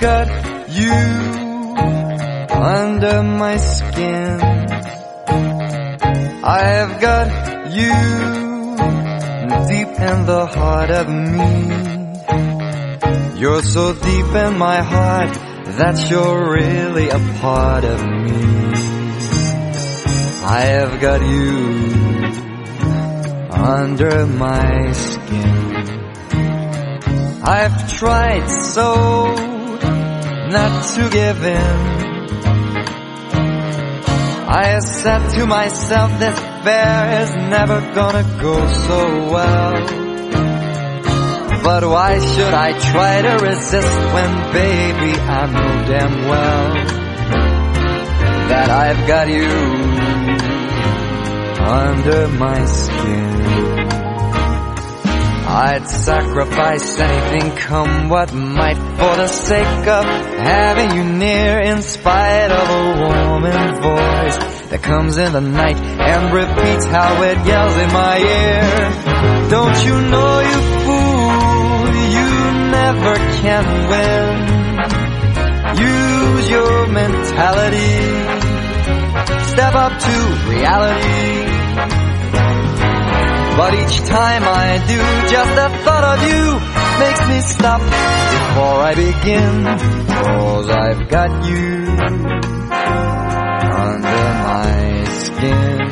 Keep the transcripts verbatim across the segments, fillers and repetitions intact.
got you under my skin. I've got you deep in the heart of me. You're so deep in my heart that you're really a part of me. I've got you under my skin. I've tried so not to give in. I said to myself, this affair is never gonna go so well. But why should I try to resist when, baby, I know damn well that I've got you under my skin. I'd sacrifice anything, come what might, for the sake of having you near, in spite of a woman voice that comes in the night and repeats how it yells in my ear. Don't you know, you fool, you never can win. Use your mentality, step up to reality. But each time I do, just the thought of you makes me stop before I begin. 'Cause I've got you under my skin.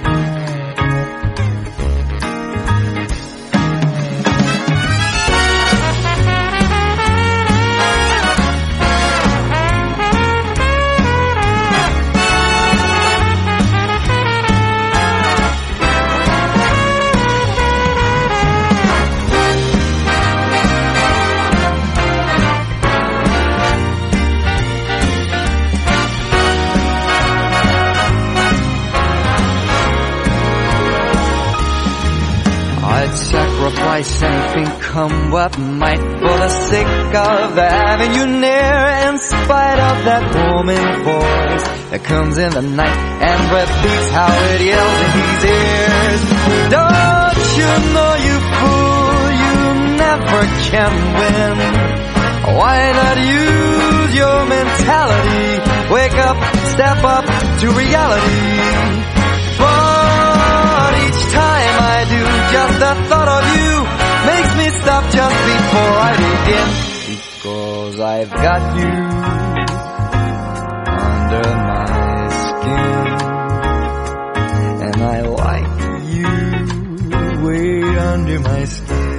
I'd sacrifice anything, come what might, for the sake of having you near, in spite of that woman voice that comes in the night and repeats how it yells in his ears. Don't you know, you fool, you never can win. Why not use your mentality, wake up, step up to reality. But each time I do, just the thought of you makes me stop just before I begin. Because I've got you under my skin, and I like you way under my skin.